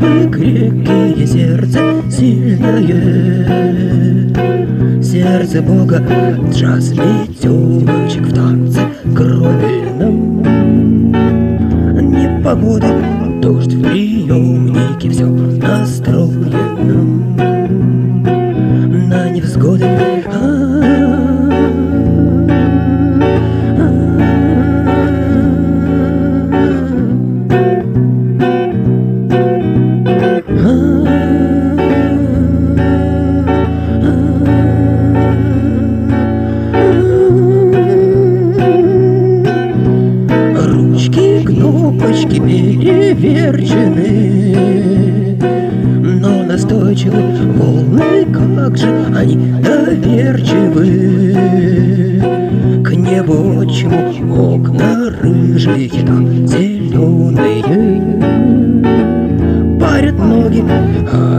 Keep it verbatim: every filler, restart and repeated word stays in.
вы крепкие, сердце сильное. Сердце Бога, джаз метелочек в танце кровельном. Непогода, дождь в приемнике, все настроено на невзгоды. Кнопочки переверчены, но настойчивы волны, как же они доверчивы. К небу отчему окна рыжие, там зеленые, парят ноги.